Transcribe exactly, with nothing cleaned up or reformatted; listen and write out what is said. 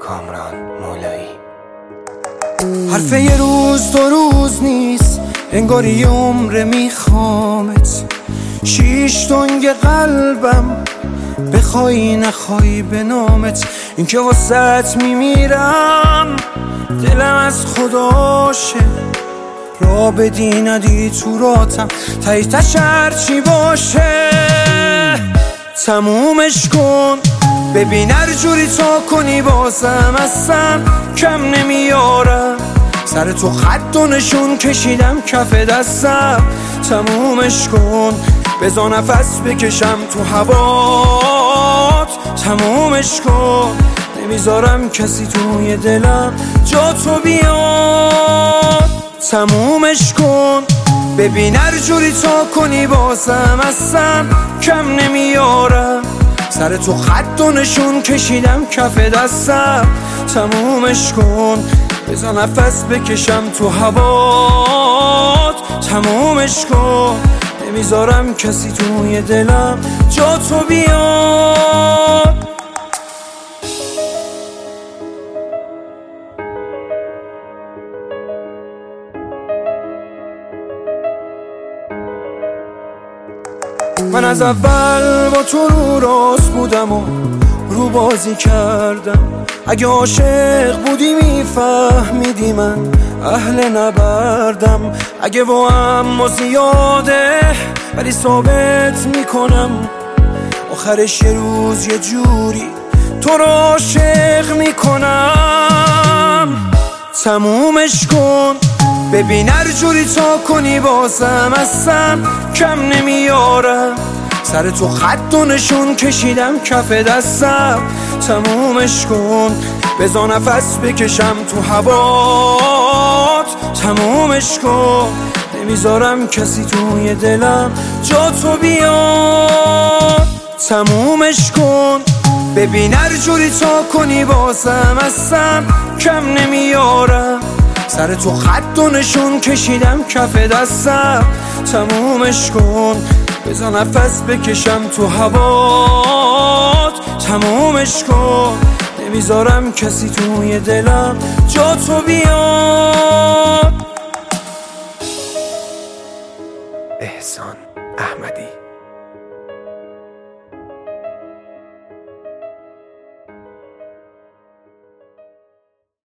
کامران مولایی. حرف یه روز دو روز نیست، انگاری یه عمره میخوامت. شیش تنگ قلبم بخوای نخوای به نامت. این که واسط میمیرم دلم از خداشه، را بدی ندی تو راتم تایی تشر چی باشه. تمومش کن ببین هر جوری تا کنی بازم اصلا کم نمیارم. سر تو خط و نشون کشیدم کف دستم. تمومش کن بذار نفس بکشم تو هوات. تمومش کن نمیذارم کسی توی دلم جا تو بیاد. تمومش کن ببین هر جوری تا کنی بازم اصلا کم نمیارم. سر تو خط و نشون کشیدم کف دستم. تمومش کن بذار نفس بکشم تو هوات. تمومش کن نمیذارم کسی توی دلم جا تو بیاد. من از اول با تو رو راست بودم و رو بازی کردم. اگه عاشق بودی میفهمیدی من اهل نبردم. اگه با هم زیاده ولی ثابت میکنم آخرش یه روز یه جوری تو رو عاشق میکنم. تمومش کن ببین هر جوری تا کنی بازم اصلا کم نمیارم. سر تو خط و نشون کشیدم کف دستم. تمومش کن بذار نفس بکشم تو هوات. تمومش کن نمیذارم کسی توی دلم جا تو بیاد. تمومش کن ببین هر جوری تا کنی بازم اصلا کم نمیارم. سر تو خط و نشون کشیدم کف دستم. تمومش کن بذار نفس بکشم تو هوات. تمومش کن نمیذارم کسی توی دلم جا تو بیاد.